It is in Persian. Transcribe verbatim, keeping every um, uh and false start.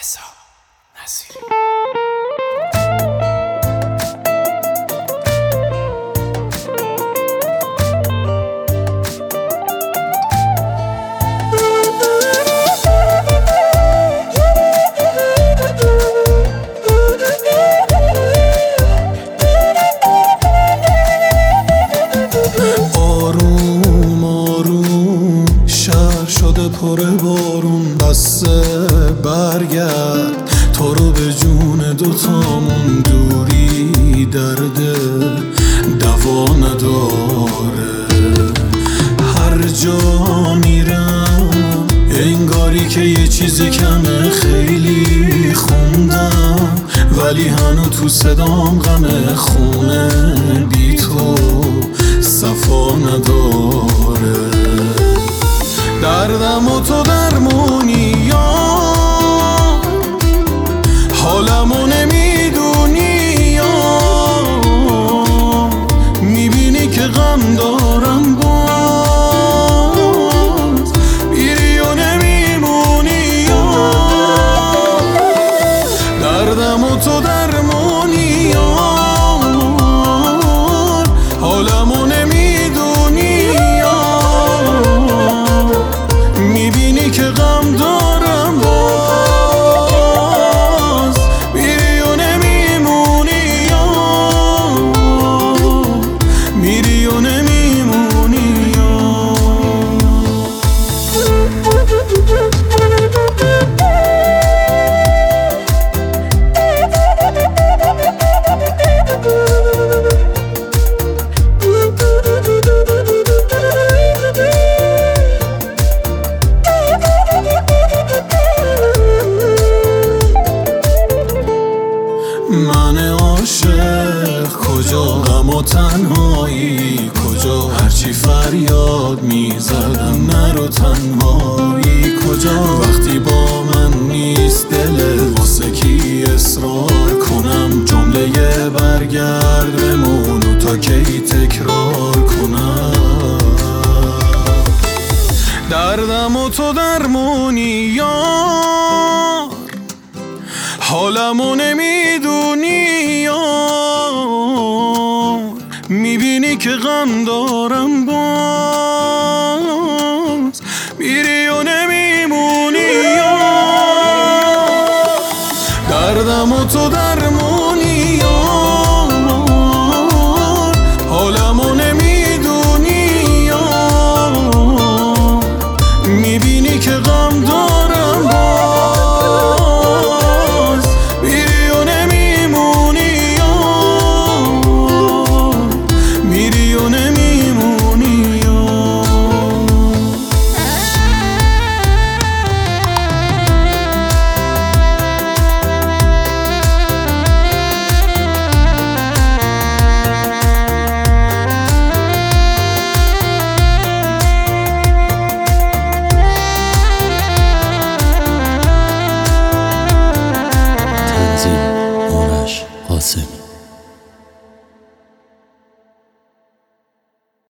رضا نصیری. آروم آروم شهر شده پر بارون، بسه برگرد تو رو به جون دوتامون. دوری درده دوا نداره، هر جا میرم انگاری که یه چیزی کمه. خیلی خوندم ولی هنو تو صدام غمه. خونه بی تو صفا نداره، دردم و تو درمونی یا حالمو نمیدونی یا میبینی که غم دارم باز میری و نمیمونی یا دردم و تو درمونی یا حالمو نمیدونی یا میبینی که غم دارم باز میری و نمیمونی یا میری و نمیمونی یا من عاشق کجا، غم و تنهایی کجا، هرچی فریاد میزدم نرو تنهایی کجا. وقتی با من نیست دل واسه کی اصرار کنم، جمله برگرد بمونو تا کی تکرار کنم. دردم و تو درمونی یار، حالمو نمیدونی یار میبینی که غم دارم باز میری و نمیمونی یار. دردم و تو درمونی یار، حالمو نمیدونی یار میبینی که غم دارم باز میری و نمیمونی یار میری و نمیمونی یار. تنظیم آرش قاسمی.